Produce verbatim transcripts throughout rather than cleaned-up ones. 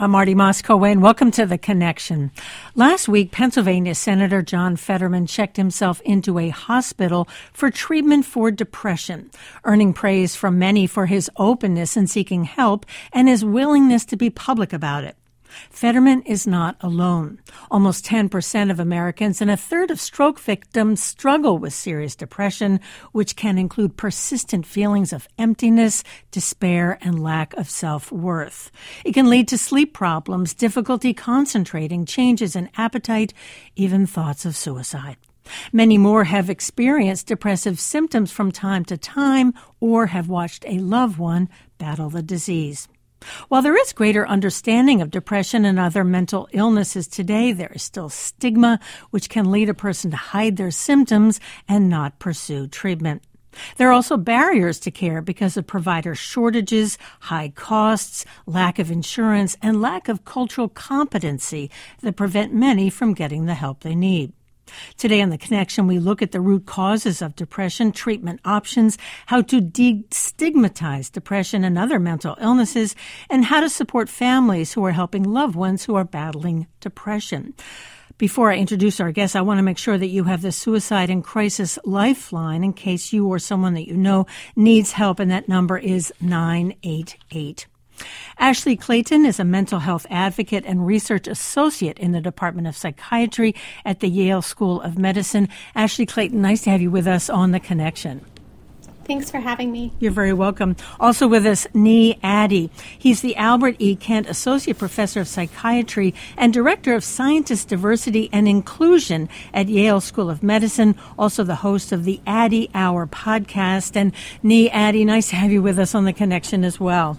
I'm Marty Moscow, and welcome to The Connection. Last week, Pennsylvania Senator John Fetterman checked himself into a hospital for treatment for depression, earning praise from many for his openness in seeking help and his willingness to be public about it. Fetterman is not alone. Almost ten percent of Americans and a third of stroke victims struggle with serious depression, which can include persistent feelings of emptiness, despair, and lack of self-worth. It can lead to sleep problems, difficulty concentrating, changes in appetite, even thoughts of suicide. Many more have experienced depressive symptoms from time to time or have watched a loved one battle the disease. While there is greater understanding of depression and other mental illnesses today, there is still stigma which can lead a person to hide their symptoms and not pursue treatment. There are also barriers to care because of provider shortages, high costs, lack of insurance, and lack of cultural competency that prevent many from getting the help they need. Today on The Connection, we look at the root causes of depression, treatment options, how to destigmatize depression and other mental illnesses, and how to support families who are helping loved ones who are battling depression. Before I introduce our guests, I want to make sure that you have the Suicide and Crisis Lifeline in case you or someone that you know needs help, and that number is nine eight eight. Ashley Clayton is a mental health advocate and research associate in the Department of Psychiatry at the Yale School of Medicine. Ashley Clayton, nice to have you with us on The Connection. Thanks for having me. You're very welcome. Also with us, Nee Addy. He's the Albert E. Kent Associate Professor of Psychiatry and Director of Scientist Diversity and Inclusion at Yale School of Medicine, also the host of the Addy Hour podcast. And Nee Addy, nice to have you with us on The Connection as well.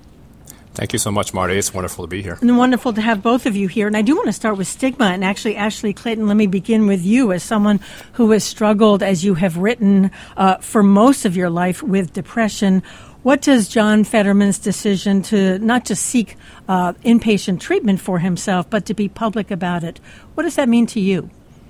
Thank you so much, Marty. It's wonderful to be here. And wonderful to have both of you here. And I do want to start with stigma. And actually, Ashley Clayton, let me begin with you as someone who has struggled, as you have written, uh, for most of your life with depression. What does John Fetterman's decision to not just seek uh, inpatient treatment for himself, but to be public about it, what does that mean to you?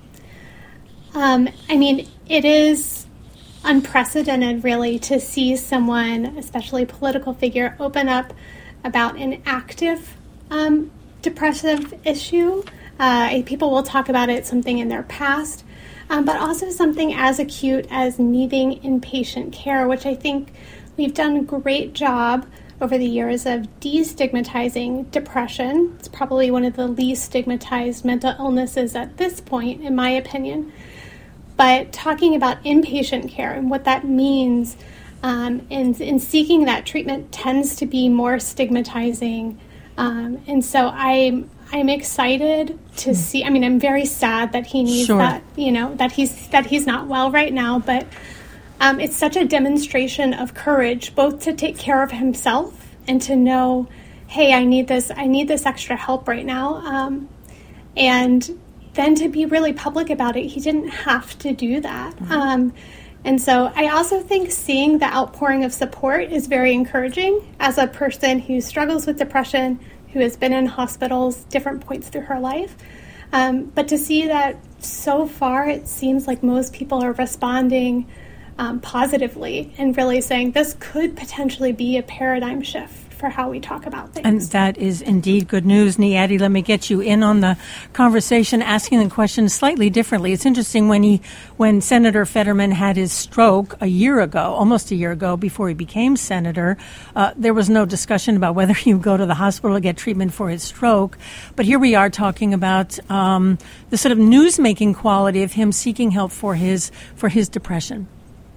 Um, I mean, it is unprecedented, really, to see someone, especially a political figure, open up about an active um, depressive issue. Uh, people will talk about it, something in their past, um, but also something as acute as needing inpatient care, which I think we've done a great job over the years of destigmatizing depression. It's probably one of the least stigmatized mental illnesses at this point, in my opinion. But talking about inpatient care and what that means Um, and, and seeking that treatment tends to be more stigmatizing. Um, and so I'm, I'm excited to mm. see, I mean, I'm very sad that he needs sure. that, you know, that he's, that he's not well right now, but um, it's such a demonstration of courage, both to take care of himself and to know, hey, I need this, I need this extra help right now. Um, and then to be really public about it. He didn't have to do that. Mm. Um, And so I also think seeing the outpouring of support is very encouraging as a person who struggles with depression, who has been in hospitals different points through her life. Um, but to see that so far, it seems like most people are responding um, positively and really saying this could potentially be a paradigm shift for how we talk about things. And that is indeed good news. Nee Addy, let me get you in on the conversation, asking the question slightly differently. It's interesting when he, when Senator Fetterman had his stroke a year ago, almost a year ago, before he became senator, uh, there was no discussion about whether he would go to the hospital to get treatment for his stroke. But here we are talking about um, the sort of news-making quality of him seeking help for his for his depression.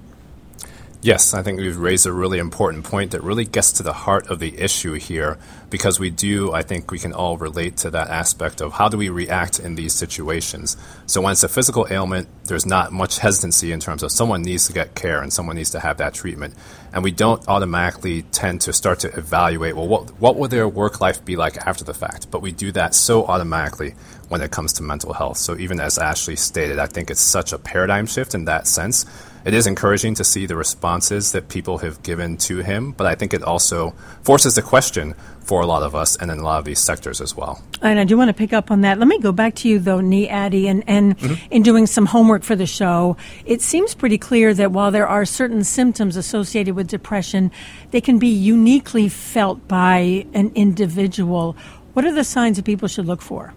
Yes, I think we've raised a really important point that really gets to the heart of the issue here, because we do, I think we can all relate to that aspect of how do we react in these situations. So when it's a physical ailment, there's not much hesitancy in terms of someone needs to get care and someone needs to have that treatment. And we don't automatically tend to start to evaluate, well, what, what would their work life be like after the fact? But we do that so automatically when it comes to mental health. So even as Ashley stated, I think it's such a paradigm shift in that sense. It is encouraging to see the responses that people have given to him, but I think it also forces the question for a lot of us and in a lot of these sectors as well. And I do want to pick up on that. Let me go back to you, though, Nee Addy, and, and mm-hmm. in doing some homework for the show, it seems pretty clear that while there are certain symptoms associated with depression, they can be uniquely felt by an individual. What are the signs that people should look for?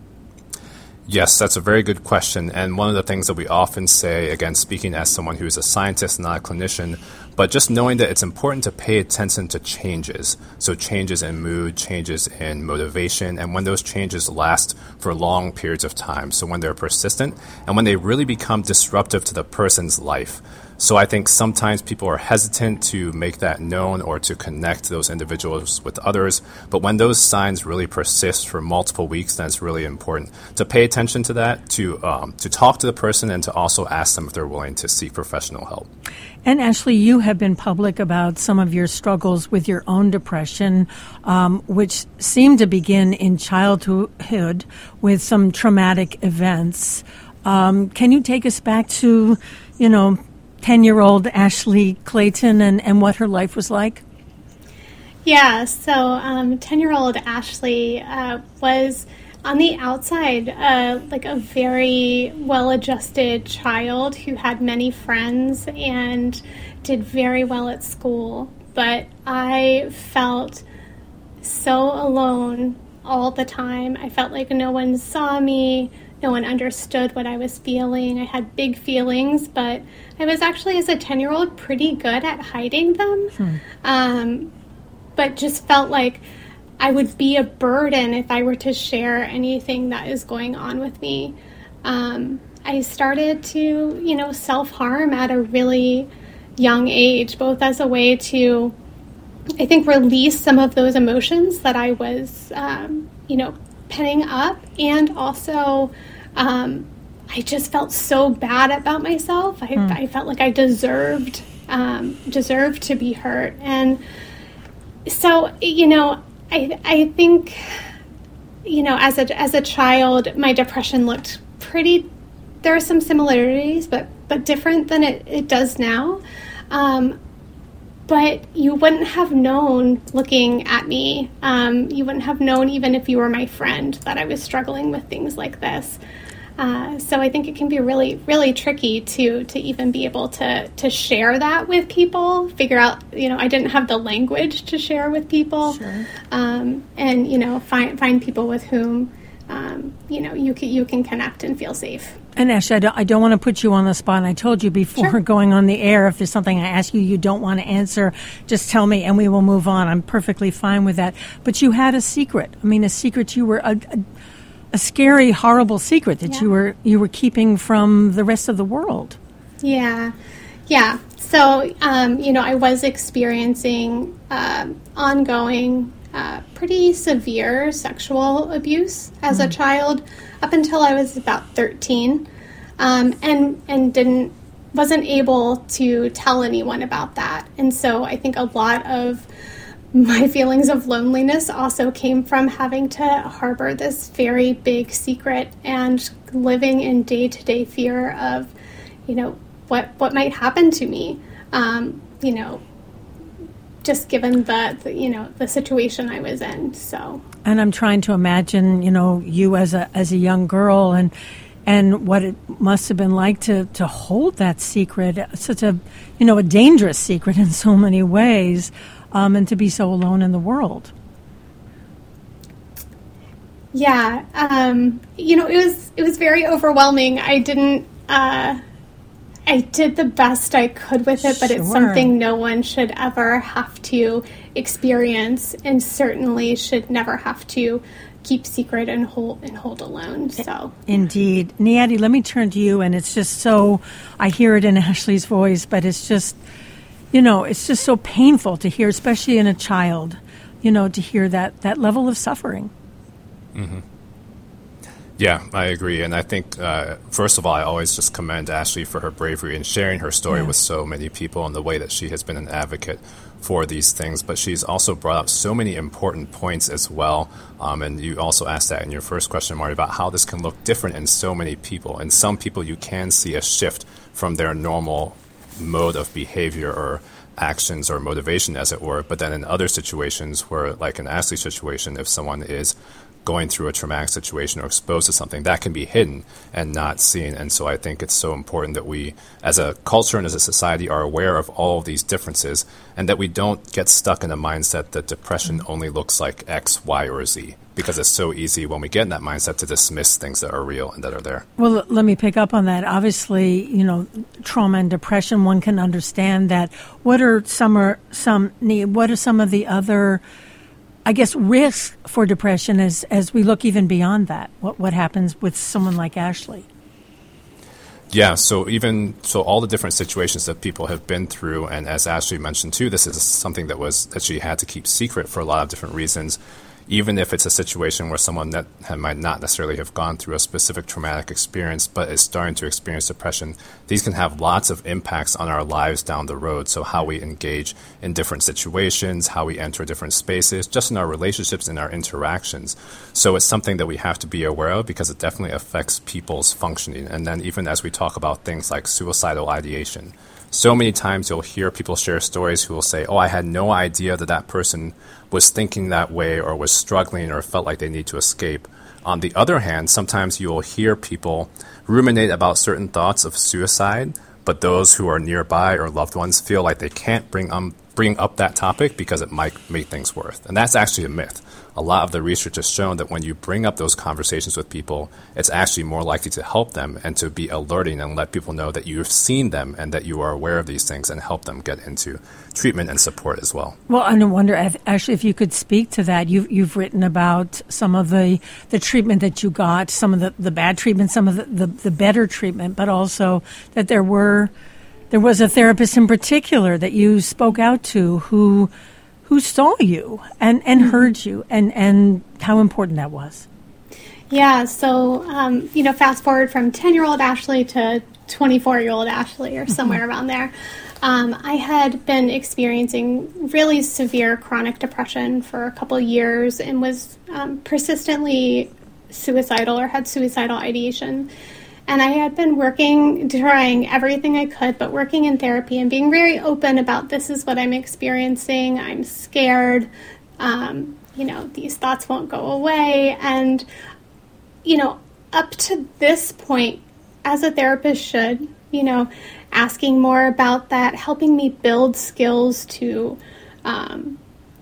Yes, that's a very good question. And one of the things that we often say, again, speaking as someone who is a scientist, not a clinician, but just knowing that it's important to pay attention to changes. So changes in mood, changes in motivation, and when those changes last for long periods of time. So when they're persistent and when they really become disruptive to the person's life. So I think sometimes people are hesitant to make that known or to connect those individuals with others. But when those signs really persist for multiple weeks, then it's really important to pay attention to that, to um, to talk to the person, and to also ask them if they're willing to seek professional help. And Ashley, you have been public about some of your struggles with your own depression, um, which seemed to begin in childhood with some traumatic events. Um, can you take us back to, you know, ten-year-old Ashley Clayton and, and what her life was like? Yeah, so um, ten-year-old Ashley uh, was on the outside uh, like a very well-adjusted child who had many friends and did very well at school. But I felt so alone all the time. I felt like no one saw me. No one understood what I was feeling. I had big feelings, but I was actually, as a ten-year-old, pretty good at hiding them. Hmm. Um, but just felt like I would be a burden if I were to share anything that is going on with me. Um, I started to, you know, self-harm at a really young age, both as a way to, I think, release some of those emotions that I was, um, you know, penning up, and also um, I just felt so bad about myself. I, mm. I felt like I deserved um, deserved to be hurt, and so you know, I I think you know as a as a child, my depression looked pretty. There are some similarities, but but different than it, it does now. Um, But you wouldn't have known looking at me. Um, you wouldn't have known even if you were my friend that I was struggling with things like this. Uh, so I think it can be really, really tricky to to even be able to to share that with people. Figure out, you know, I didn't have the language to share with people, sure. um, and you know, find find people with whom um, you know you can you can connect and feel safe. And Ashley, I don't, I don't want to put you on the spot. And I told you before sure. going on the air, if there's something I ask you you don't want to answer, just tell me and we will move on. I'm perfectly fine with that. But you had a secret. I mean, a secret you were, a, a, a scary, horrible secret that yeah. you were you were keeping from the rest of the world. Yeah. Yeah. So, um, you know, I was experiencing uh, ongoing, uh, pretty severe sexual abuse as mm. a child, up until I was about thirteen, um, and and didn't wasn't able to tell anyone about that. And so I think a lot of my feelings of loneliness also came from having to harbor this very big secret and living in day-to-day fear of, you know, what what might happen to me, um, you know, just given the, the you know the situation I was in. So. And I'm trying to imagine, you know, you as a as a young girl, and and what it must have been like to, to hold that secret, such a, you know, a dangerous secret in so many ways, um, and to be so alone in the world. Yeah, um, you know, it was it was very overwhelming. I didn't. Uh, I did the best I could with it, but sure. it's something no one should ever have to experience, and certainly should never have to keep secret and hold and hold alone. So indeed. Niadi, let me turn to you, and it's just so, I hear it in Ashley's voice, but it's just, you know, it's just so painful to hear, especially in a child, you know, to hear that, that level of suffering. Mm-hmm. Yeah, I agree. And I think, uh, first of all, I always just commend Ashley for her bravery in sharing her story yeah. with so many people, and the way that she has been an advocate for these things. But she's also brought up so many important points as well. Um, and you also asked that in your first question, Marty, about how this can look different in so many people. In some people, you can see a shift from their normal mode of behavior or actions or motivation, as it were. But then in other situations where, like in Ashley's situation, if someone is going through a traumatic situation or exposed to something, that can be hidden and not seen. And so I think it's so important that we, as a culture and as a society, are aware of all of these differences and that we don't get stuck in a mindset that depression only looks like X, Y, or Z, because it's so easy when we get in that mindset to dismiss things that are real and that are there. Well, let me pick up on that. Obviously, you know, trauma and depression, one can understand that. What are some are some what are some of the other, I guess, risks for depression as as we look even beyond that? What what happens with someone like Ashley? Yeah, so even so, all the different situations that people have been through, and as Ashley mentioned too, this is something that was that she had to keep secret for a lot of different reasons. Even if it's a situation where someone that might not necessarily have gone through a specific traumatic experience but is starting to experience depression, these can have lots of impacts on our lives down the road. So how we engage in different situations, how we enter different spaces, just in our relationships and our interactions. So it's something that we have to be aware of because it definitely affects people's functioning. And then even as we talk about things like suicidal ideation, so many times you'll hear people share stories who will say, oh, I had no idea that that person was thinking that way or was struggling or felt like they need to escape. On the other hand, sometimes you'll hear people ruminate about certain thoughts of suicide, but those who are nearby or loved ones feel like they can't bring um, bring up that topic because it might make things worse. And that's actually a myth. A lot of the research has shown that when you bring up those conversations with people, it's actually more likely to help them and to be alerting and let people know that you've seen them and that you are aware of these things and help them get into treatment and support as well. Well, I wonder, actually, if you could speak to that. You've, you've written about some of the, the treatment that you got, some of the, the bad treatment, some of the, the, the better treatment, but also that there were there was a therapist in particular that you spoke out to who who saw you and, and heard you, and, and how important that was. Yeah, so, um, you know, fast forward from ten-year-old Ashley to twenty-four-year-old Ashley, or somewhere around there. Um, I had been experiencing really severe chronic depression for a couple of years and was um, persistently suicidal or had suicidal ideation. And I had been working, trying everything I could, but working in therapy and being very open about this is what I'm experiencing. I'm scared. Um, you know, these thoughts won't go away. And, you know, up to this point, as a therapist should, you know, asking more about that, helping me build skills to um,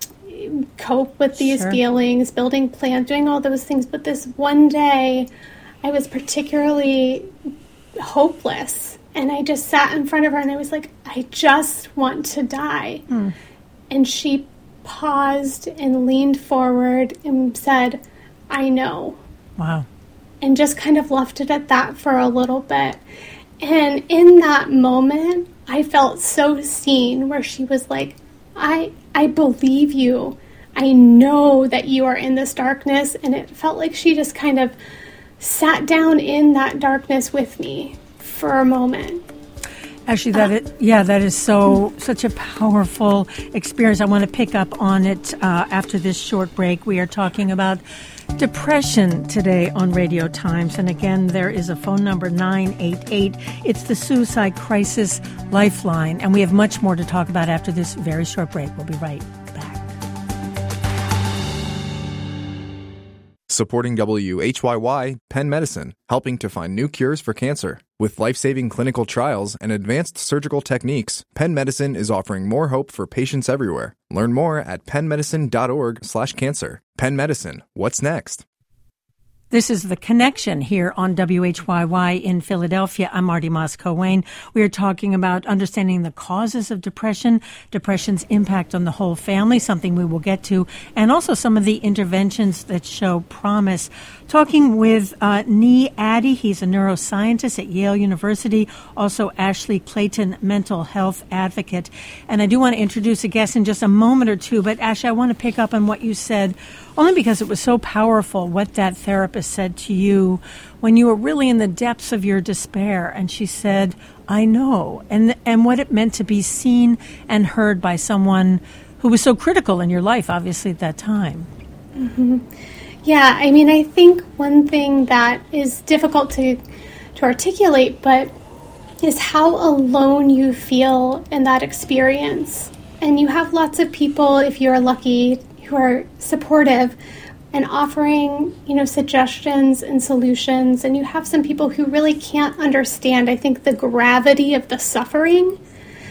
cope with these sure. feelings, building plans, doing all those things. But this one day, I was particularly hopeless, and I just sat in front of her and I was like, I just want to die. Mm. And she paused and leaned forward and said, I know. Wow. And just kind of left it at that for a little bit. And in that moment, I felt so seen, where she was like, I I believe you. I know that you are in this darkness. And it felt like she just kind of sat down in that darkness with me for a moment. Actually, that is, yeah, that is so such a powerful experience. I want to pick up on it uh, after this short break. We are talking about depression today on Radio Times. And again, there is a phone number, nine eight eight. It's the Suicide Crisis Lifeline. And we have much more to talk about after this very short break. We'll be right back. Supporting W H Y Y, Penn Medicine, helping to find new cures for cancer. With life-saving clinical trials and advanced surgical techniques, Penn Medicine is offering more hope for patients everywhere. Learn more at pennmedicine.org slash cancer. Penn Medicine, what's next? This is The Connection here on W H Y Y in Philadelphia. I'm Marty Moss-Cowain. We are talking about understanding the causes of depression, depression's impact on the whole family, something we will get to, and also some of the interventions that show promise. Talking with uh, Nee Addy. He's a neuroscientist at Yale University, also Ashley Clayton, mental health advocate. And I do want to introduce a guest in just a moment or two, but Ashley, I want to pick up on what you said, only because it was so powerful what that therapist said to you when you were really in the depths of your despair. And she said, I know, and and what it meant to be seen and heard by someone who was so critical in your life, obviously, at that time. Mm-hmm. Yeah, I mean, I think one thing that is difficult to to articulate, but is how alone you feel in that experience. And you have lots of people, if you're lucky, who are supportive, and offering, you know, suggestions and solutions. And you have some people who really can't understand, I think, the gravity of the suffering.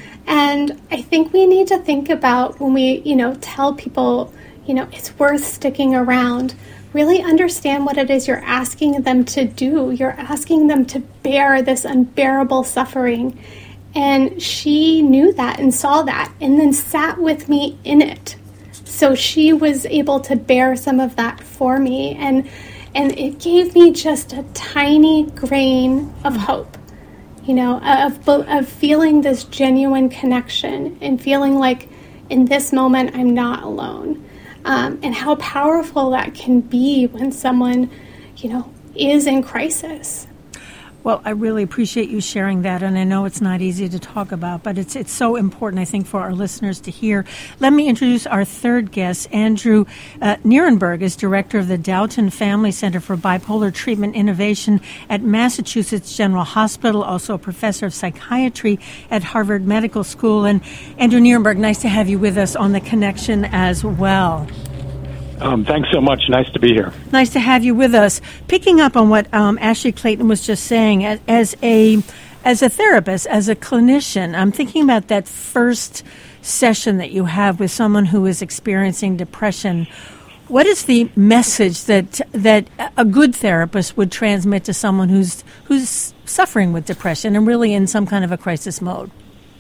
And I think we need to think about when we, you know, tell people, you know, it's worth sticking around, really understand what it is you're asking them to do. You're asking them to bear this unbearable suffering. And she knew that and saw that and then sat with me in it. So she was able to bear some of that for me. And and it gave me just a tiny grain of hope, you know, of, of feeling this genuine connection and feeling like in this moment I'm not alone. Um, and how powerful that can be when someone, you know, is in crisis. Well, I really appreciate you sharing that, and I know it's not easy to talk about, but it's it's so important, I think, for our listeners to hear. Let me introduce our third guest. Andrew uh, Nierenberg is director of the Doughton Family Center for Bipolar Treatment Innovation at Massachusetts General Hospital, also a professor of psychiatry at Harvard Medical School. And Andrew Nierenberg, nice to have you with us on The Connection as well. Um, thanks so much. Nice to be here. Nice to have you with us. Picking up on what um, Ashley Clayton was just saying, as, as a as a therapist, as a clinician, I'm thinking about that first session that you have with someone who is experiencing depression. What is the message that that a good therapist would transmit to someone who's who's suffering with depression and really in some kind of a crisis mode?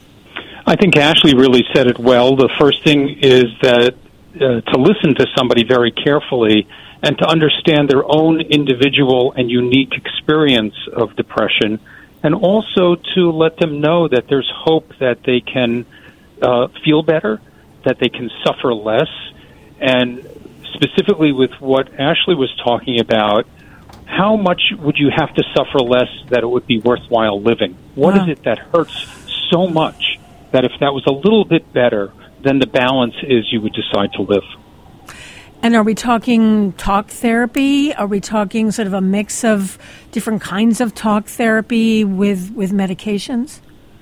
I think Ashley really said it well. The first thing is that Uh, to listen to somebody very carefully and to understand their own individual and unique experience of depression, and also to let them know that there's hope that they can uh, feel better, that they can suffer less, and specifically with what Ashley was talking about, how much would you have to suffer less that it would be worthwhile living? What wow. is it that hurts so much that if that was a little bit better, then the balance is you would decide to live. And are we talking talk therapy? Are we talking sort of a mix of different kinds of talk therapy with, with medications?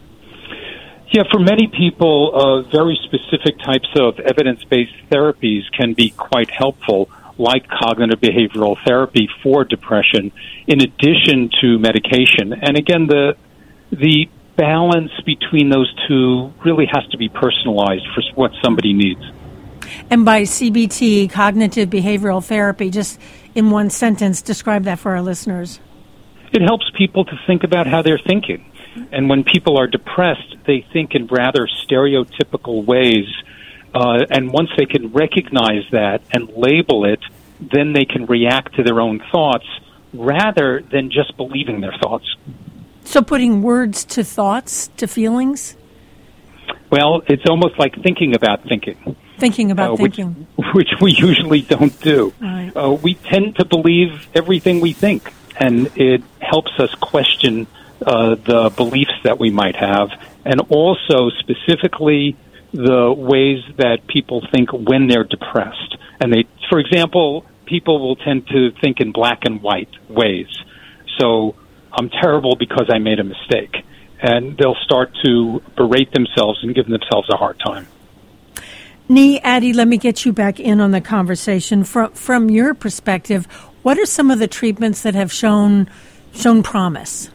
Yeah, for many people, uh, very specific types of evidence-based therapies can be quite helpful, like cognitive behavioral therapy for depression, in addition to medication. And again, the the balance between those two really has to be personalized for what somebody needs. And by C B T, cognitive behavioral therapy, just in one sentence, describe that for our listeners. It helps people to think about how they're thinking. And when people are depressed, they think in rather stereotypical ways. Uh, and once they can recognize that and label it, then they can react to their own thoughts rather than just believing their thoughts. So putting words to thoughts, to feelings? Well, it's almost like thinking about thinking. Thinking about uh, which, thinking. Which we usually don't do. Right. Uh, we tend to believe everything we think, and it helps us question uh, the beliefs that we might have, and also specifically the ways that people think when they're depressed. And they, for example, people will tend to think in black and white ways. So I'm terrible because I made a mistake. And they'll start to berate themselves and give themselves a hard time. Nee, Addie, let me get you back in on the conversation. From from your perspective, what are some of the treatments that have shown shown promise?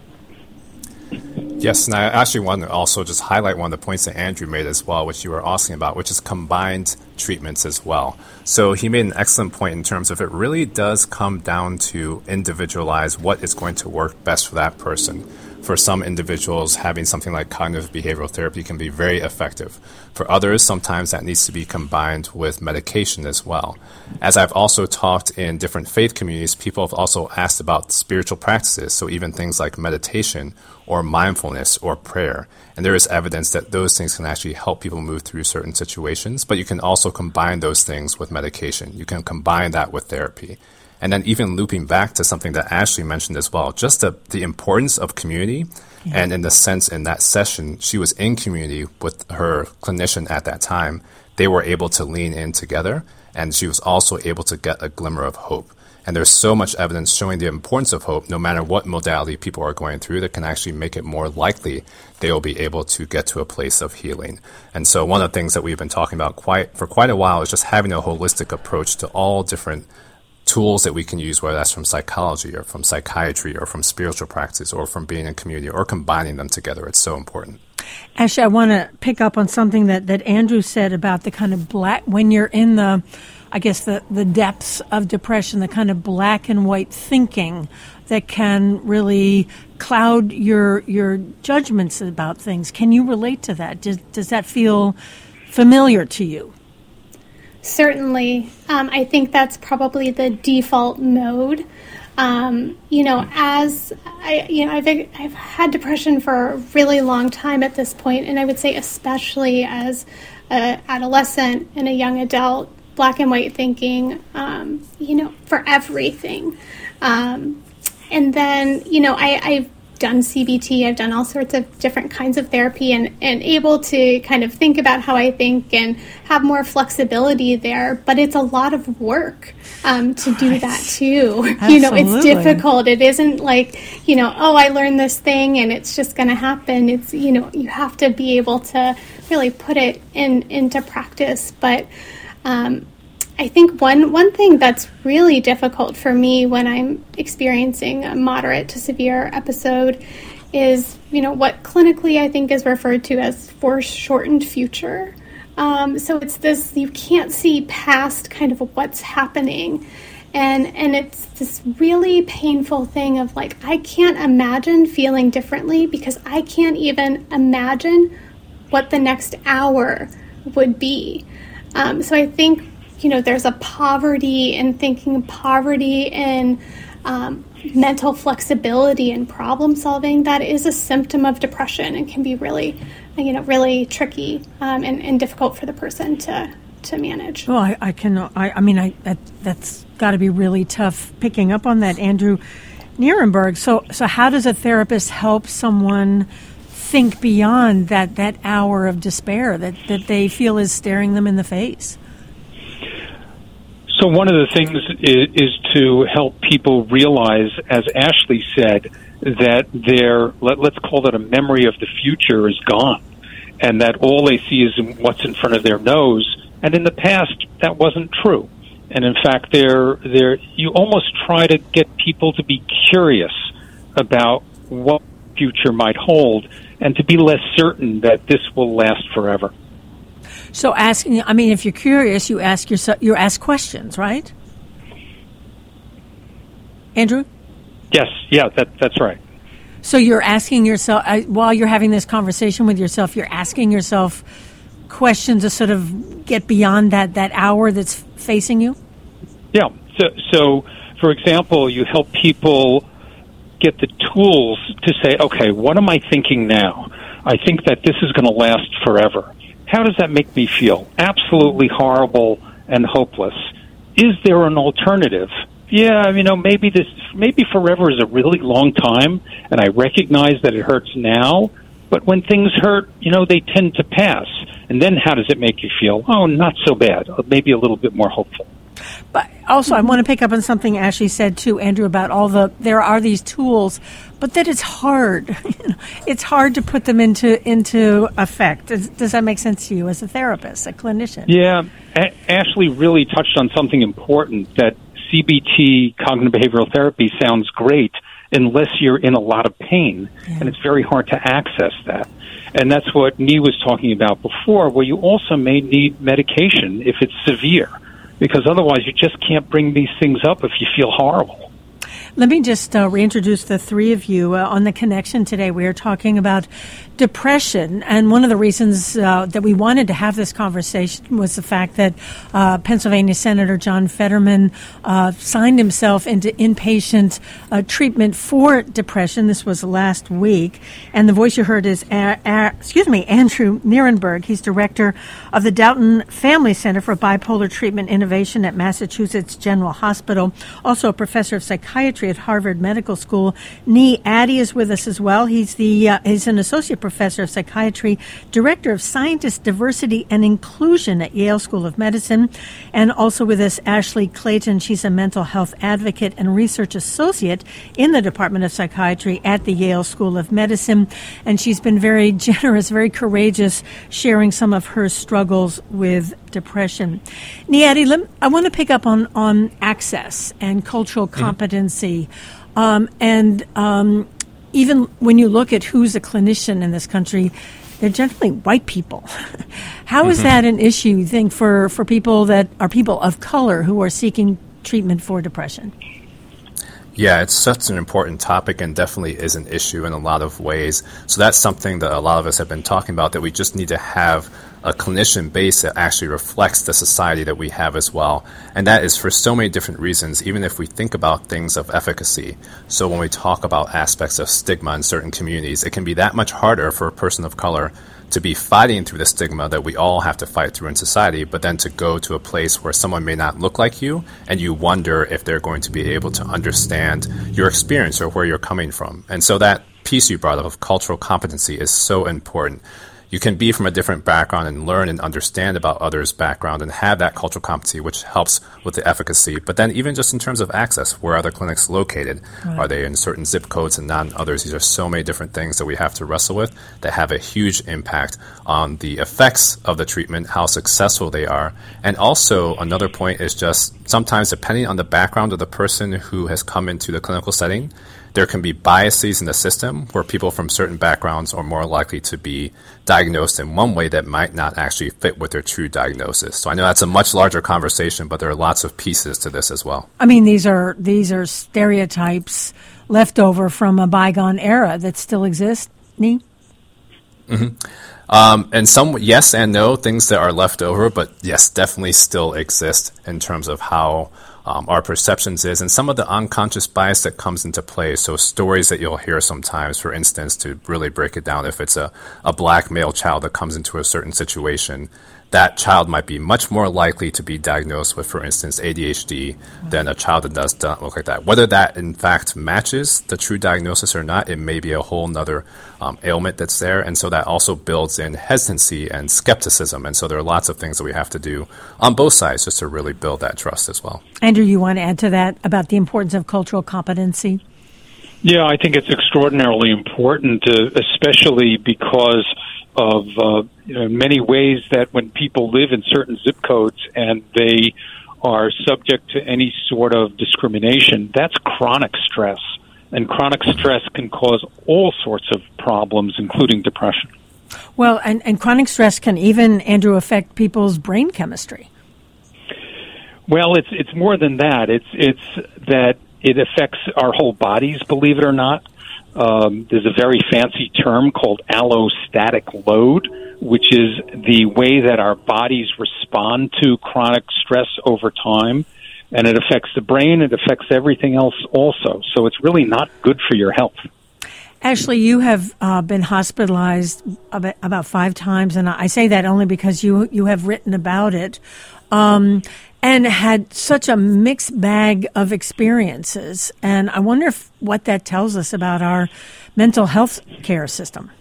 Yes, and I actually want to also just highlight one of the points that Andrew made as well, which you were asking about, which is combined treatments as well. So he made an excellent point in terms of it really does come down to individualize what is going to work best for that person. For some individuals, having something like cognitive behavioral therapy can be very effective. For others, sometimes that needs to be combined with medication as well. As I've also talked in different faith communities, people have also asked about spiritual practices, so even things like meditation or mindfulness or prayer. And there is evidence that those things can actually help people move through certain situations, but you can also combine those things with medication. You can combine that with therapy. And then even looping back to something that Ashley mentioned as well, just the, the importance of community. Yeah. And in the sense in that session, she was in community with her clinician at that time. They were able to lean in together, and she was also able to get a glimmer of hope. And there's so much evidence showing the importance of hope, no matter what modality people are going through, that can actually make it more likely they will be able to get to a place of healing. And so one of the things that we've been talking about quite for quite a while is just having a holistic approach to all different tools that we can use, whether that's from psychology or from psychiatry or from spiritual practice or from being in community or combining them together. It's so important. Actually, I want to pick up on something that, that Andrew said about the kind of black, when you're in the, I guess, the, the depths of depression, the kind of black and white thinking that can really cloud your your judgments about things. Can you relate to that? Does, does that feel familiar to you? Certainly. Um, I think that's probably the default mode. Um, you know, as I, you know, I've I've had depression for a really long time at this point, and I would say especially as an adolescent and a young adult, black and white thinking, um, you know, for everything. Um, and then, you know, I, I've done C B T, I've done all sorts of different kinds of therapy and, and able to kind of think about how I think and have more flexibility there. But it's a lot of work um, to do right. that too. Absolutely. You know, it's difficult. It isn't like, you know, oh, I learned this thing and it's just going to happen. It's, you know, you have to be able to really put it in into practice. But um I think one, one thing that's really difficult for me when I'm experiencing a moderate to severe episode is, you know, what clinically I think is referred to as foreshortened future. Um, so it's this, you can't see past kind of what's happening. And and it's this really painful thing of like, I can't imagine feeling differently because I can't even imagine what the next hour would be. Um, so I think, you know, there's a poverty in thinking, poverty in um, mental flexibility and problem solving that is a symptom of depression and can be really, you know, really tricky um, and, and difficult for the person to to manage. Well, I, I can, I, I mean, I that that's got to be really tough picking up on that, Andrew Nierenberg. So, so how does a therapist help someone think beyond that that hour of despair that, that they feel is staring them in the face? So one of the things is, is to help people realize, as Ashley said, that their, let, let's call it a memory of the future is gone, and that all they see is what's in front of their nose. And in the past, that wasn't true. And in fact, they're, they're, you almost try to get people to be curious about what the future might hold and to be less certain that this will last forever. So asking, I mean, if you're curious, you ask yourself, you ask questions, right? Andrew? Yes, yeah, that, that's right. So you're asking yourself, uh, while you're having this conversation with yourself, you're asking yourself questions to sort of get beyond that, that hour that's facing you? Yeah, so, so, for example, you help people get the tools to say, okay, what am I thinking now? I think that this is going to last forever. How does that make me feel? Absolutely horrible and hopeless. Is there an alternative? Yeah, you know, maybe this, maybe forever is a really long time, and I recognize that it hurts now, but when things hurt, you know, they tend to pass. And then how does it make you feel? Oh, not so bad. Maybe a little bit more hopeful. But also, I want to pick up on something Ashley said too, Andrew, about all the, there are these tools, but that it's hard. It's hard to put them into into effect. Does, does that make sense to you as a therapist, a clinician? Yeah, a- Ashley really touched on something important, that C B T, cognitive behavioral therapy, sounds great unless you're in a lot of pain, yeah. and it's very hard to access that. And that's what Nee was talking about before, where you also may need medication if it's severe, because otherwise you just can't bring these things up if you feel horrible. Let me just uh, reintroduce the three of you uh, on The Connection today. We are talking about depression, and one of the reasons uh, that we wanted to have this conversation was the fact that uh, Pennsylvania Senator John Fetterman uh, signed himself into inpatient uh, treatment for depression. This was last week, and the voice you heard is, a- a- excuse me, Andrew Nierenberg. He's director of the Doughton Family Center for Bipolar Treatment Innovation at Massachusetts General Hospital, also a professor of psychiatry at Harvard Medical School. Nee Addy is with us as well. He's the uh, he's an associate professor of psychiatry, director of scientist diversity and inclusion at Yale School of Medicine, and also with us Ashley Clayton. She's a mental health advocate and research associate in the Department of Psychiatry at the Yale School of Medicine, and she's been very generous, very courageous, sharing some of her struggles with depression. Niadi, I want to pick up on, on access and cultural competency. Mm-hmm. Um, and um, even when you look at who's a clinician in this country, they're generally white people. How mm-hmm. is that an issue, you think, for, for people that are people of color who are seeking treatment for depression? Yeah, it's such an important topic and definitely is an issue in a lot of ways. So that's something that a lot of us have been talking about, that we just need to have a clinician base that actually reflects the society that we have as well. And that is for so many different reasons, even if we think about things of efficacy. So when we talk about aspects of stigma in certain communities, it can be that much harder for a person of color to be fighting through the stigma that we all have to fight through in society, but then to go to a place where someone may not look like you and you wonder if they're going to be able to understand your experience or where you're coming from. And so that piece you brought up of cultural competency is so important. You can be from a different background and learn and understand about others' background and have that cultural competency, which helps with the efficacy. But then even just in terms of access, where are the clinics located? Right. Are they in certain zip codes and not in others? These are so many different things that we have to wrestle with that have a huge impact on the effects of the treatment, how successful they are. And also another point is just sometimes depending on the background of the person who has come into the clinical setting, there can be biases in the system where people from certain backgrounds are more likely to be diagnosed in one way that might not actually fit with their true diagnosis. So I know that's a much larger conversation, but there are lots of pieces to this as well. I mean, these are these are stereotypes left over from a bygone era that still exist, Nee? Mm-hmm. Um, and some yes and no, things that are left over, but yes, definitely still exist in terms of how Um, our perceptions is, and some of the unconscious bias that comes into play. So stories that you'll hear sometimes, for instance, to really break it down, if it's a, a black male child that comes into a certain situation, that child might be much more likely to be diagnosed with, for instance, A D H D than a child that does not look like that. Whether that, in fact, matches the true diagnosis or not, it may be a whole nother um, ailment that's there. And so that also builds in hesitancy and skepticism. And so there are lots of things that we have to do on both sides just to really build that trust as well. Andrew, you want to add to that about the importance of cultural competency? Yeah, I think it's extraordinarily important, uh, especially because of uh, you know, many ways that when people live in certain zip codes and they are subject to any sort of discrimination, that's chronic stress. And chronic stress can cause all sorts of problems, including depression. Well, and, and chronic stress can even, Andrew, affect people's brain chemistry. Well, it's it's more than that. It's it's that it affects our whole bodies, believe it or not. Um, there's a very fancy term called allostatic load, which is the way that our bodies respond to chronic stress over time. And it affects the brain. It affects everything else also. So it's really not good for your health. Ashley, you have uh, been hospitalized about, about five times, and I say that only because you you have written about it. Um, and had such a mixed bag of experiences. And I wonder if what that tells us about our mental health care system.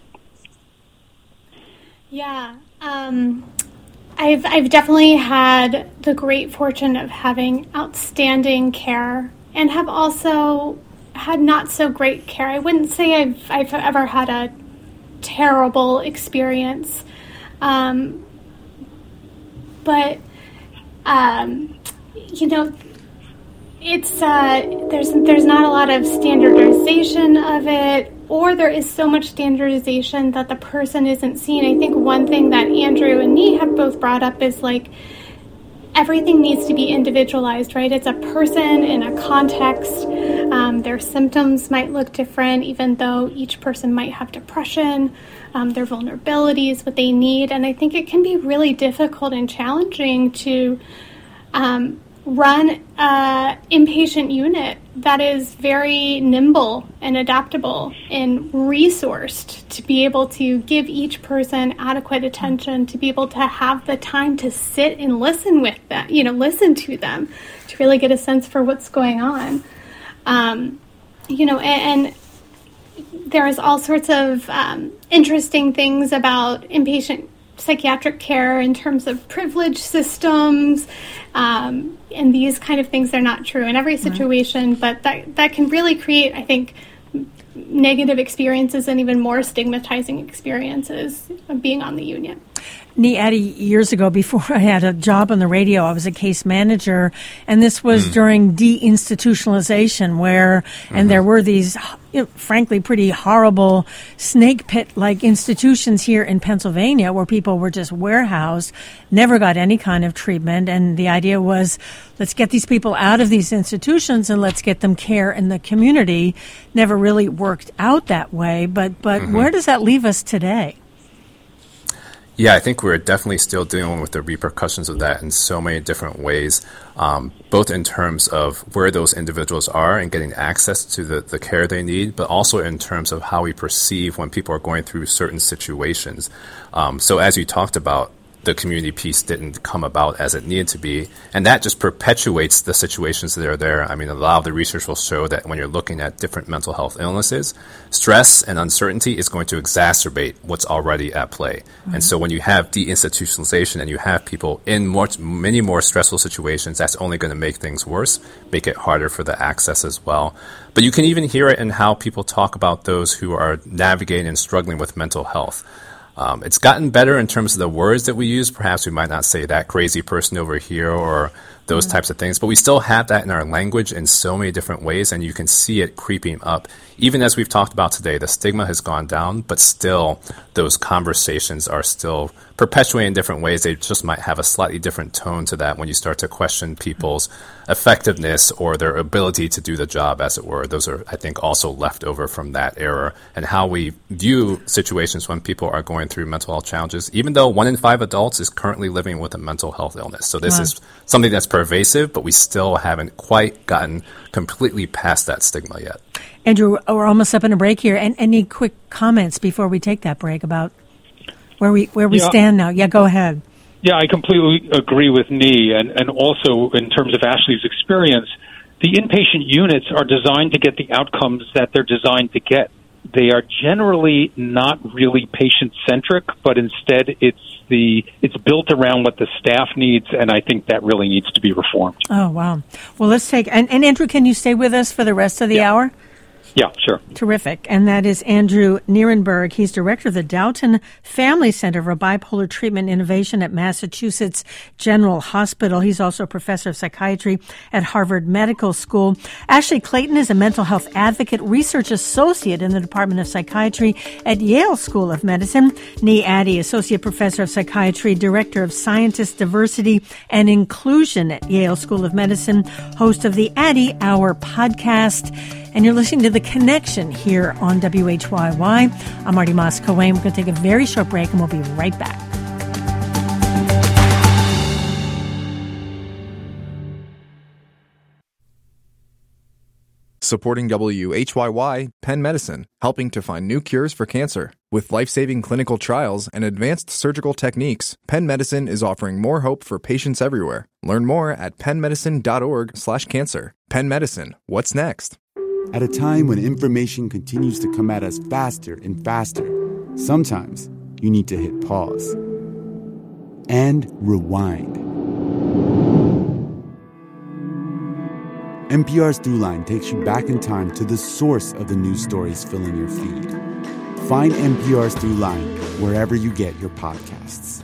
Yeah. Um, I've, I've definitely had the great fortune of having outstanding care and have also had not so great care. I wouldn't say I've, I've ever had a terrible experience. Um, but Um, you know, it's uh, there's there's not a lot of standardization of it, or there is so much standardization that the person isn't seen. I think one thing that Andrew and me have both brought up is like everything needs to be individualized, right? It's a person in a context. Um, their symptoms might look different, even though each person might have depression, um, their vulnerabilities, what they need. And I think it can be really difficult and challenging to um, run an inpatient unit that is very nimble and adaptable and resourced to be able to give each person adequate attention, to be able to have the time to sit and listen with them, you know, listen to them, to really get a sense for what's going on. Um, you know, and, and there's all sorts of um, interesting things about inpatient psychiatric care in terms of privilege systems, um, and these kind of things are not true in every situation, but that that can really create, I think, negative experiences and even more stigmatizing experiences of being on the unit. Nee Addy, years ago, before I had a job on the radio, I was a case manager, and this was mm. during deinstitutionalization, where, mm-hmm. and there were these, you know, frankly, pretty horrible snake pit-like institutions here in Pennsylvania where people were just warehoused, never got any kind of treatment, and the idea was, let's get these people out of these institutions and let's get them care in the community. Never really worked out that way, but, but mm-hmm. where does that leave us today? Yeah, I think we're definitely still dealing with the repercussions of that in so many different ways, um, both in terms of where those individuals are and getting access to the, the care they need, but also in terms of how we perceive when people are going through certain situations. Um, so as you talked about, the community piece didn't come about as it needed to be, and that just perpetuates the situations that are there. I mean, a lot of the research will show that when you're looking at different mental health illnesses, stress and uncertainty is going to exacerbate what's already at play. Mm-hmm. And so when you have deinstitutionalization and you have people in more, many more stressful situations, that's only going to make things worse, make it harder for the access as well. But you can even hear it in how people talk about those who are navigating and struggling with mental health. Um, it's gotten better in terms of the words that we use. Perhaps we might not say that crazy person over here or those mm-hmm. types of things, but we still have that in our language in so many different ways, and you can see it creeping up. Even as we've talked about today, the stigma has gone down, but still those conversations are still perpetuating in different ways. They just might have a slightly different tone to that when you start to question people's effectiveness or their ability to do the job, as it were. Those are, I think, also left over from that era, and how we view situations when people are going through mental health challenges, even though one in five adults is currently living with a mental health illness. So this wow. is something that's pervasive, but we still haven't quite gotten completely past that stigma yet. Andrew, we're almost up in a break here. And any quick comments before we take that break about where we where we yeah. stand now? Yeah, go ahead. Yeah, I completely agree with Nee, and, and also in terms of Ashley's experience, the inpatient units are designed to get the outcomes that they're designed to get. They are generally not really patient-centric, but instead it's the it's built around what the staff needs, and I think that really needs to be reformed. Oh, wow. Well, let's take, and, and Andrew, can you stay with us for the rest of the yeah. hour? Yeah, sure. Terrific. And that is Andrew Nierenberg. He's director of the Doughton Family Center for Bipolar Treatment Innovation at Massachusetts General Hospital. He's also a professor of psychiatry at Harvard Medical School. Ashley Clayton is a mental health advocate, research associate in the Department of Psychiatry at Yale School of Medicine. Nee Addy, associate professor of psychiatry, director of scientist diversity and inclusion at Yale School of Medicine, host of the Addy Hour podcast. And you're listening to The Connection here on W H Y Y. I'm Marty Moss-Coane. We're going to take a very short break, and we'll be right back. Supporting W H Y Y, Penn Medicine, helping to find new cures for cancer. With life-saving clinical trials and advanced surgical techniques, Penn Medicine is offering more hope for patients everywhere. Learn more at pennmedicine.org slash cancer. Penn Medicine, what's next? At a time when information continues to come at us faster and faster, sometimes you need to hit pause and rewind. N P R's Throughline takes you back in time to the source of the news stories filling your feed. Find N P R's Throughline wherever you get your podcasts.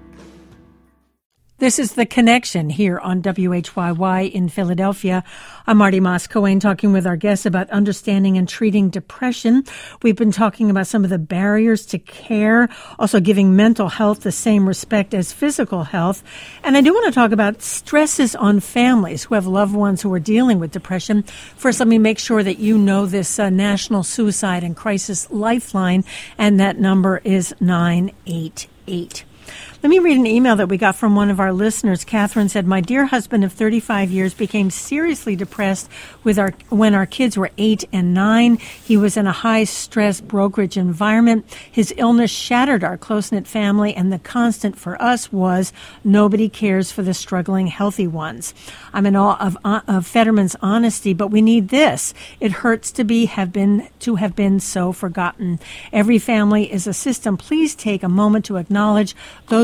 This is The Connection here on W H Y Y in Philadelphia. I'm Marty Moss-Coane, talking with our guests about understanding and treating depression. We've been talking about some of the barriers to care, also giving mental health the same respect as physical health. And I do want to talk about stresses on families who have loved ones who are dealing with depression. First, let me make sure that you know this uh, National Suicide and Crisis Lifeline, and that number is nine eight eight. Let me read an email that we got from one of our listeners. Catherine said, my dear husband of thirty-five years became seriously depressed with our when our kids were eight and nine. He was in a high-stress brokerage environment. His illness shattered our close-knit family, and the constant for us was nobody cares for the struggling healthy ones. I'm in awe of, of Fetterman's honesty, but we need this. It hurts to be have been to have been so forgotten. Every family is a system. Please take a moment to acknowledge those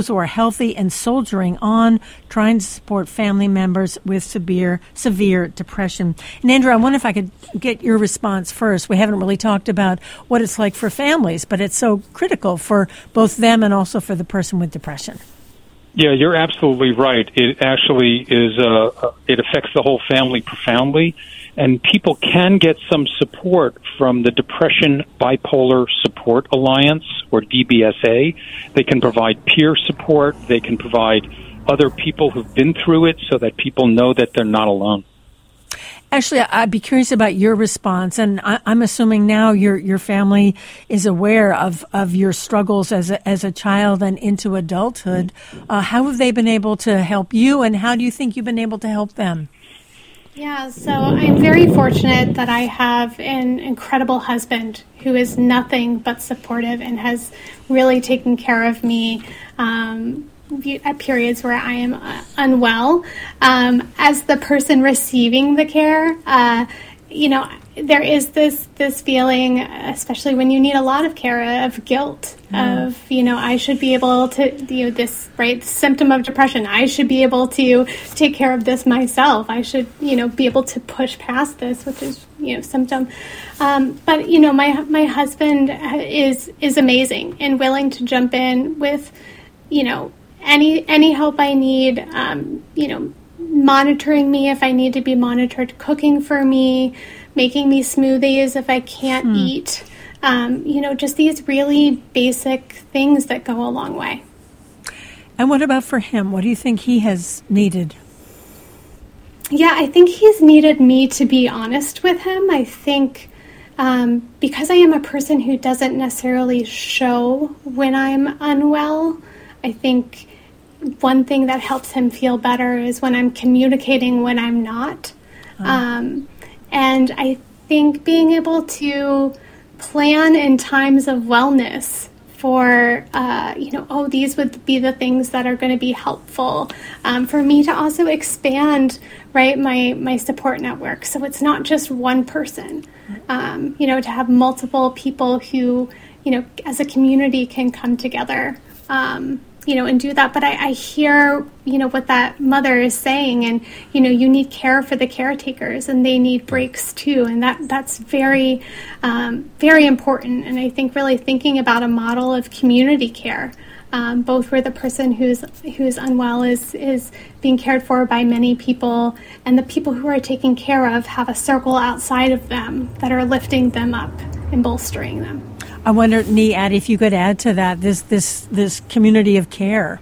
who are healthy and soldiering on, trying to support family members with severe, severe depression. And Andrew, I wonder if I could get your response first. We haven't really talked about what it's like for families, but it's so critical for both them and also for the person with depression. Yeah, you're absolutely right. It actually is, uh, it affects the whole family profoundly. And people can get some support from the Depression Bipolar Support Alliance, or D B S A. They can provide peer support. They can provide other people who've been through it so that people know that they're not alone. Actually, I'd be curious about your response, and I, I'm assuming now your your family is aware of, of your struggles as a, as a child and into adulthood. Uh, how have they been able to help you, and how do you think you've been able to help them? Yeah, so I'm very fortunate that I have an incredible husband who is nothing but supportive and has really taken care of me um, at periods where I am uh, unwell. Um, as the person receiving the care, uh, you know, there is this this feeling, especially when you need a lot of care, of guilt, mm. of, you know, I should be able to, you know, this, right, symptom of depression, I should be able to take care of this myself. I should, you know, be able to push past this, which is, you know, symptom. Um, but, you know, my my husband is is amazing and willing to jump in with, you know, any any help I need, um, you know, monitoring me if I need to be monitored, cooking for me, making me smoothies if I can't hmm. eat, um, you know, just these really basic things that go a long way. And what about for him? What do you think he has needed? Yeah, I think he's needed me to be honest with him. I think um, because I am a person who doesn't necessarily show when I'm unwell, I think one thing that helps him feel better is when I'm communicating when I'm not. Oh. Um, and I think being able to plan in times of wellness for, uh, you know, oh, these would be the things that are going to be helpful. Um, for me to also expand, right, my, my support network. So it's not just one person, um, you know, to have multiple people who, you know, as a community can come together, um, you know, and do that. But I, I hear, you know, what that mother is saying, and, you know, you need care for the caretakers, and they need breaks too. And that that's very, um, very important. And I think really thinking about a model of community care, um, both where the person who's who's unwell is is being cared for by many people, and the people who are taken care of have a circle outside of them that are lifting them up and bolstering them. I wonder, Nee, Addie, if you could add to that, this this this community of care.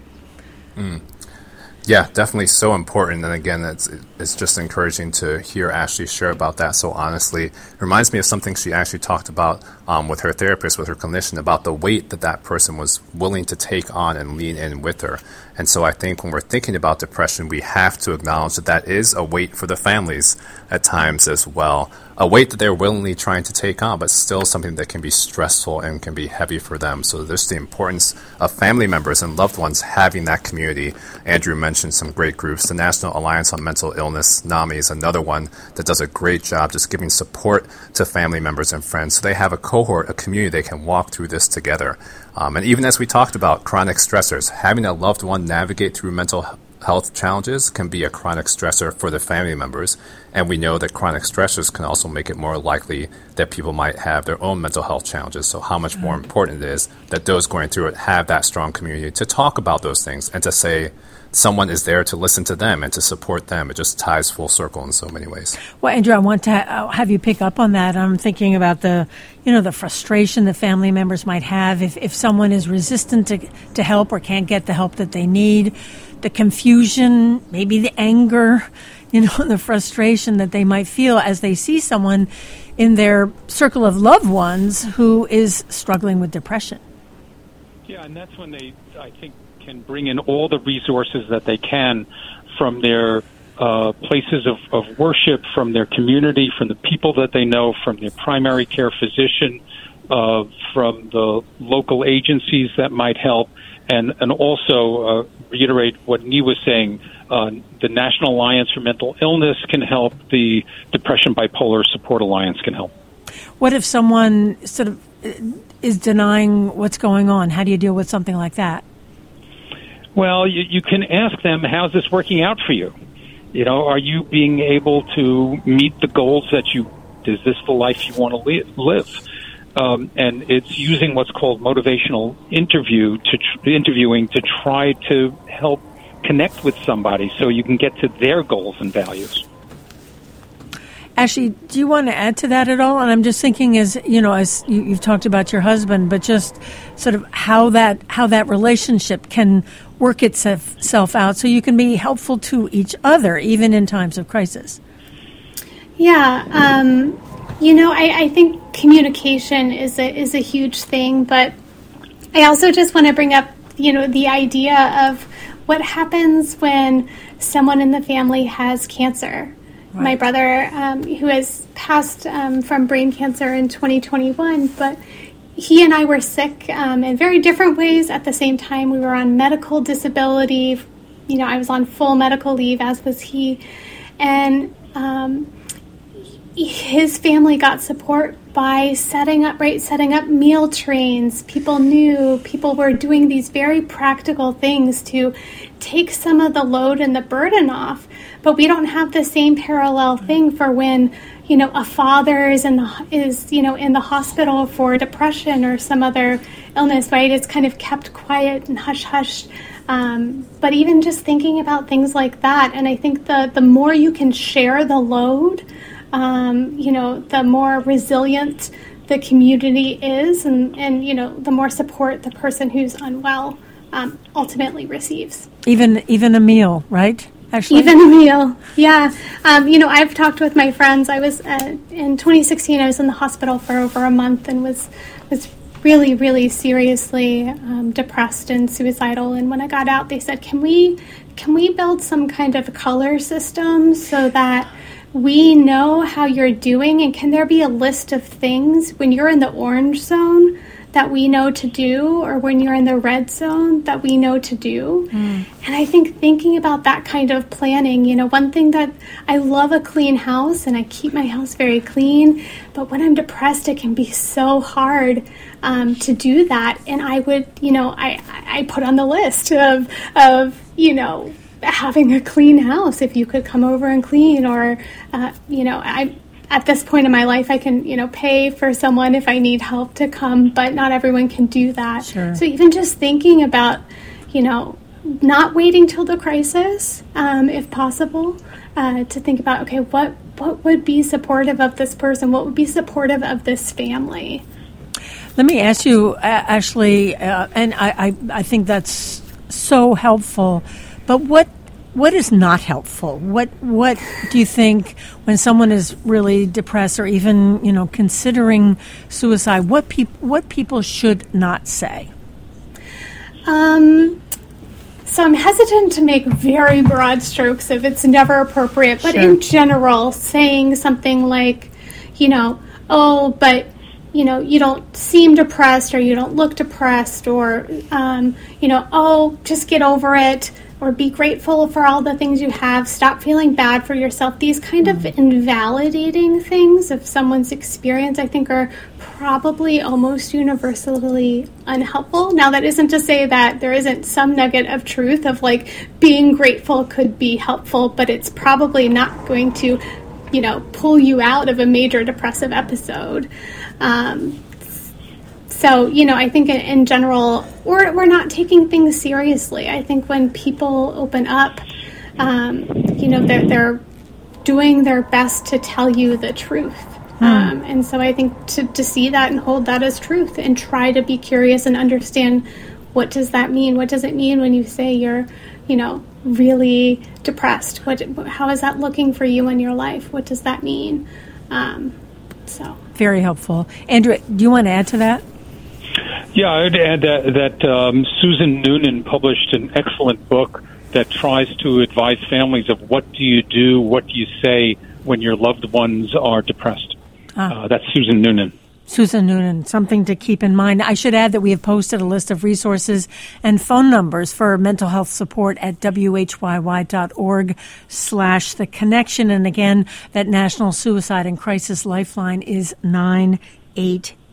Mm. Yeah, definitely so important. And again, it's it's just encouraging to hear Ashley share about that so honestly. It reminds me of something she actually talked about um, with her therapist, with her clinician, about the weight that that person was willing to take on and lean in with her. And so I think when we're thinking about depression, we have to acknowledge that that is a weight for the families at times as well. A weight that they're willingly trying to take on, but still something that can be stressful and can be heavy for them. So there's the importance of family members and loved ones having that community. Andrew mentioned some great groups. The National Alliance on Mental Illness, NAMI, is another one that does a great job just giving support to family members and friends. So they have a cohort, a community they can walk through this together. Um, and even as we talked about chronic stressors, having a loved one navigate through mental health challenges can be a chronic stressor for the family members. And we know that chronic stressors can also make it more likely that people might have their own mental health challenges. So how much more important it is that those going through it have that strong community to talk about those things and to say someone is there to listen to them and to support them. It just ties full circle in so many ways. Well, Andrew, I want to ha- have you pick up on that. I'm thinking about the, you know, the frustration that family members might have if, if someone is resistant to, to help or can't get the help that they need, the confusion, maybe the anger, you know, the frustration that they might feel as they see someone in their circle of loved ones who is struggling with depression. Yeah, and that's when they, I think, can bring in all the resources that they can from their uh, places of, of worship, from their community, from the people that they know, from their primary care physician, uh, from the local agencies that might help, and, and also uh, reiterate what Nee was saying, uh, the National Alliance for Mental Illness can help, the Depression Bipolar Support Alliance can help. What if someone sort of is denying what's going on? How do you deal with something like that? Well, you, you can ask them, how's this working out for you? You know, are you being able to meet the goals that you, is this the life you want to live? Um, and it's using what's called motivational interview to tr- interviewing to try to help connect with somebody so you can get to their goals and values. Ashley, do you want to add to that at all? And I'm just thinking, as you know, as you, you've talked about your husband, but just sort of how that how that relationship can work itself, itself out, so you can be helpful to each other, even in times of crisis. Yeah, um, you know, I, I think communication is a is a huge thing, but I also just want to bring up, you know, the idea of what happens when someone in the family has cancer. Right. My brother, um, who has passed um, from brain cancer in twenty twenty-one, but he and I were sick um, in very different ways at the same time. We were on medical disability. You know, I was on full medical leave, as was he. And um, his family got support by setting up, right, setting up meal trains. People knew, people were doing these very practical things to take some of the load and the burden off. But we don't have the same parallel thing for when, you know, a father is in the is you know in the hospital for depression or some other illness, right? It's kind of kept quiet and hush hush. Um, but even just thinking about things like that, and I think the the more you can share the load, um, you know, the more resilient the community is, and and you know, the more support the person who's unwell um, ultimately receives. Even even a meal, right? Actually. Even a meal, yeah. Um, you know, I've talked with my friends. I was uh, in twenty sixteen. I was in the hospital for over a month and was was really, really seriously um, depressed and suicidal. And when I got out, they said, "Can we can we build some kind of color system so that we know how you're doing? And can there be a list of things when you're in the orange zone that we know to do, or when you're in the red zone that we know to do?" Mm. And I think thinking about that kind of planning, you know, one thing that I love a clean house and I keep my house very clean, but when I'm depressed, it can be so hard um, to do that. And I would, you know, I, I put on the list of, of, you know, having a clean house, if you could come over and clean, or, uh, you know, I, at this point in my life, I can, you know, pay for someone if I need help to come, but not everyone can do that. Sure. So even just thinking about, you know, not waiting till the crisis, um, if possible, uh, to think about, okay, what, what would be supportive of this person? What would be supportive of this family? Let me ask you, uh, Ashley, uh, and I, I, I think that's so helpful, but what What is not helpful? What What do you think when someone is really depressed or even, you know, considering suicide? What people What people should not say? Um. So I'm hesitant to make very broad strokes if it's never appropriate. But Sure. in general, saying something like, you know, oh, but you know, you don't seem depressed, or you don't look depressed, or um, you know, oh, just get over it. Or be grateful for all the things you have. Stop feeling bad for yourself. These kind of invalidating things of someone's experience, I think, are probably almost universally unhelpful. Now, that isn't to say that there isn't some nugget of truth of, like, being grateful could be helpful, but it's probably not going to, you know, pull you out of a major depressive episode. Um, So, you know, I think in general, we're, we're not taking things seriously. I think when people open up, um, you know, they're, they're doing their best to tell you the truth. Mm. Um, and so I think to, to see that and hold that as truth and try to be curious and understand, what does that mean? What does it mean when you say you're, you know, really depressed? What, how is that looking for you in your life? What does that mean? Um, so Very helpful. Andrew, do you want to add to that? Yeah, I would add that, that um, Susan Noonan published an excellent book that tries to advise families of what do you do, what do you say when your loved ones are depressed. Ah. Uh, that's Susan Noonan. Susan Noonan, something to keep in mind. I should add that we have posted a list of resources and phone numbers for mental health support at whyy.org slash the connection. And again, that National Suicide and Crisis Lifeline is nine eight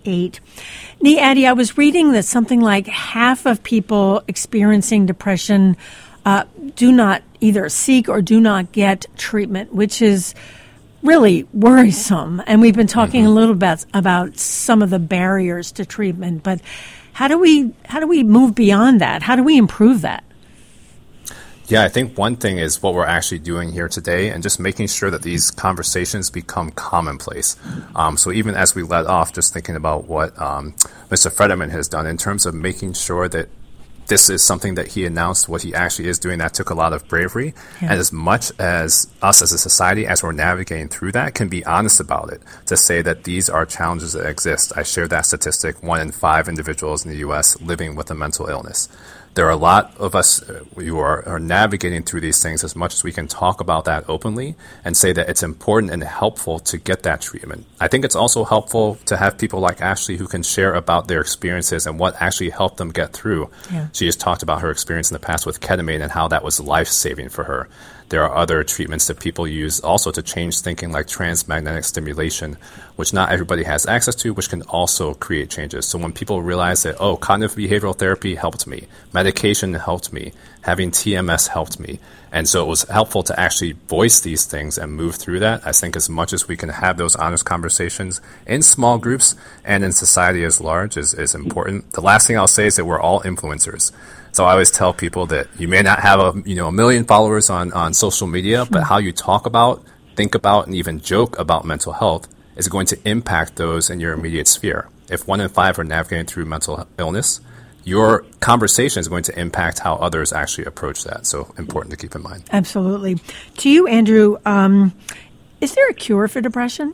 eight. Nee, Addie, I was reading that something like half of people experiencing depression uh, do not either seek or do not get treatment, which is really worrisome. And we've been talking mm-hmm. a little bit about some of the barriers to treatment, but how do we how do we move beyond that? How do we improve that? Yeah, I think one thing is what we're actually doing here today and just making sure that these conversations become commonplace. Um, so even as we let off, just thinking about what um, Mister Fetterman has done in terms of making sure that this is something that he announced, what he actually is doing, that took a lot of bravery. Yeah. And as much as us as a society, as we're navigating through that, can be honest about it, to say that these are challenges that exist. I shared that statistic, one in five individuals in the U S living with a mental illness. There are a lot of us who are, are navigating through these things. As much as we can talk about that openly and say that it's important and helpful to get that treatment. I think it's also helpful to have people like Ashley who can share about their experiences and what actually helped them get through. Yeah. She just talked about her experience in the past with ketamine and how that was life-saving for her. There are other treatments that people use also to change thinking, like transmagnetic stimulation, which not everybody has access to, which can also create changes. So when people realize that, oh, cognitive behavioral therapy helped me, medication helped me, having T M S helped me, and so it was helpful to actually voice these things and move through that. I think as much as we can have those honest conversations in small groups and in society as large is, is important. The last thing I'll say is that we're all influencers. So I always tell people that you may not have a you know a million followers on, on social media, but how you talk about, think about, and even joke about mental health is going to impact those in your immediate sphere. If one in five are navigating through mental illness, your conversation is going to impact how others actually approach that. So important to keep in mind. Absolutely. To you, Andrew, um, is there a cure for depression?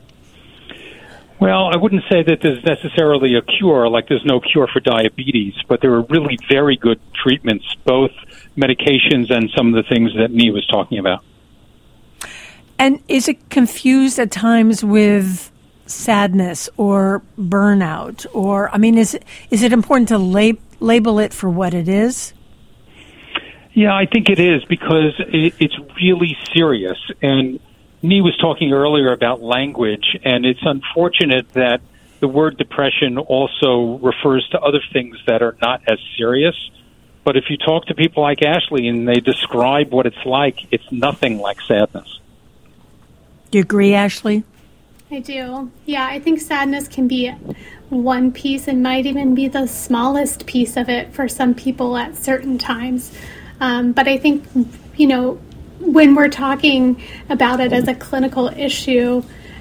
Well, I wouldn't say that there's necessarily a cure, like there's no cure for diabetes, but there are really very good treatments, both medications and some of the things that Nee was talking about. And is it confused at times with sadness or burnout? Or, I mean, is it, is it important to lab- label it for what it is? Yeah, I think it is, because it, it's really serious. And Nee was talking earlier about language, and it's unfortunate that the word depression also refers to other things that are not as serious. But if you talk to people like Ashley and they describe what it's like, it's nothing like sadness. Do you agree, Ashley? I do. Yeah, I think sadness can be one piece and might even be the smallest piece of it for some people at certain times. Um, but I think, you know, when we're talking about it as a clinical issue,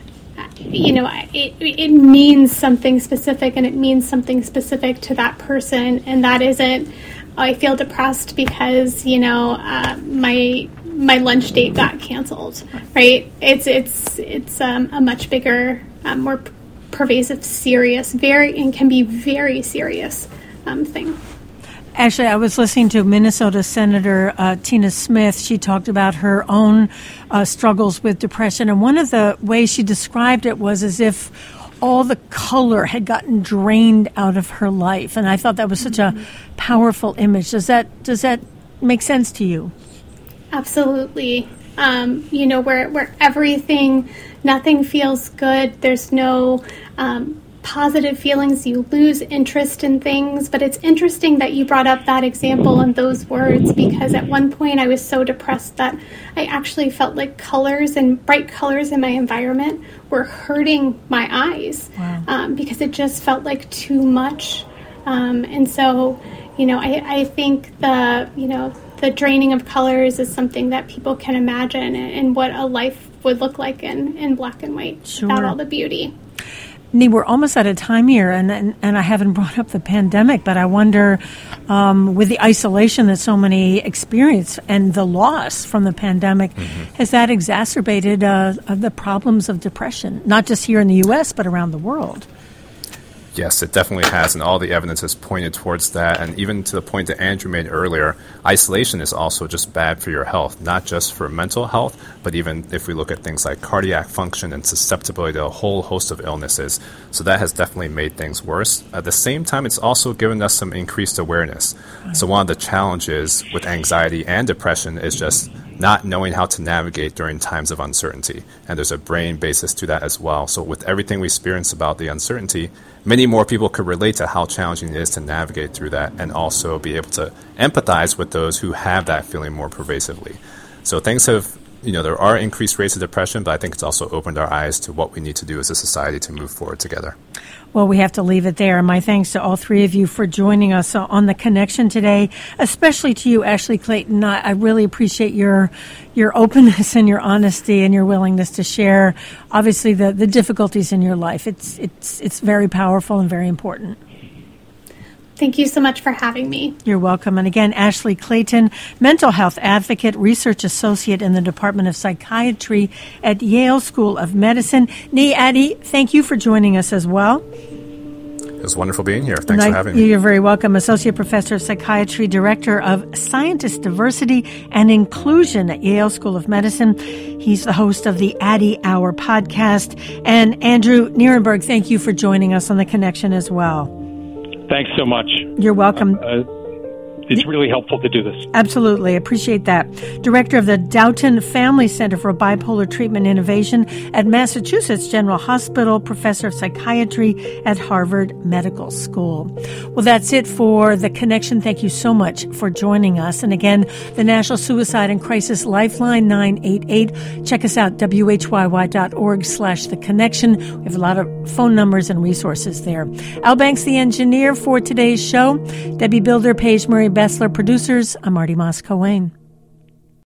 you know, it, it means something specific, and it means something specific to that person. And that isn't, I feel depressed because, you know, uh, my my lunch date got canceled, right? It's it's it's um, a much bigger, um, more pervasive, serious, very and can be very serious um, thing. Actually, I was listening to Minnesota Senator uh, Tina Smith. She talked about her own uh, struggles with depression, and one of the ways she described it was as if all the color had gotten drained out of her life, and I thought that was such a powerful image. Does that does that make sense to you? Absolutely. Um, you know, where where everything, nothing feels good. There's no um, positive feelings. You lose interest in things. But it's interesting that you brought up that example and those words, because at one point I was so depressed that I actually felt like colors and bright colors in my environment were hurting my eyes. Wow. um, because it just felt like too much. Um, and so, you know, I, I think the, you know, the draining of colors is something that people can imagine, and what a life would look like in, in black and white, sure, without all the beauty. Nee, we're almost out of time here, and, and, and I haven't brought up the pandemic, but I wonder, um, with the isolation that so many experience and the loss from the pandemic, mm-hmm. has that exacerbated uh, the problems of depression, not just here in the U S, but around the world? Yes, it definitely has, and all the evidence has pointed towards that. And even to the point that Andrew made earlier, isolation is also just bad for your health, not just for mental health, but even if we look at things like cardiac function and susceptibility to a whole host of illnesses. So that has definitely made things worse. At the same time, it's also given us some increased awareness. So one of the challenges with anxiety and depression is just not knowing how to navigate during times of uncertainty. And there's a brain basis to that as well. So with everything we experience about the uncertainty, many more people could relate to how challenging it is to navigate through that and also be able to empathize with those who have that feeling more pervasively. So things have, you know, there are increased rates of depression, but I think it's also opened our eyes to what we need to do as a society to move forward together. Well, we have to leave it there. My thanks to all three of you for joining us on The Connection today, especially to you, Ashley Clayton. I, I really appreciate your your openness and your honesty and your willingness to share, obviously, the, the difficulties in your life. It's it's it's very powerful and very important. Thank you so much for having me. You're welcome. And again, Ashley Clayton, mental health advocate, research associate in the Department of Psychiatry at Yale School of Medicine. Nee Addy, thank you for joining us as well. It was wonderful being here. Thanks I, for having me. You're very welcome. Associate Professor of Psychiatry, Director of Scientist Diversity and Inclusion at Yale School of Medicine. He's the host of the Addy Hour podcast. And Andrew Nierenberg, thank you for joining us on The Connection as well. Thanks so much. You're welcome. Uh, it's really helpful to do this. Absolutely. Appreciate that. Director of the Doughton Family Center for Bipolar Treatment Innovation at Massachusetts General Hospital, Professor of Psychiatry at Harvard Medical School. Well, that's it for The Connection. Thank you so much for joining us. And again, the National Suicide and Crisis Lifeline nine eight eight. Check us out, W H Y Y dot org slash The Connection. We have a lot of phone numbers and resources there. Al Banks, the engineer for today's show. Debbie Builder, Paige Murray Bessler, producers. I'm Marty Moss-Coane.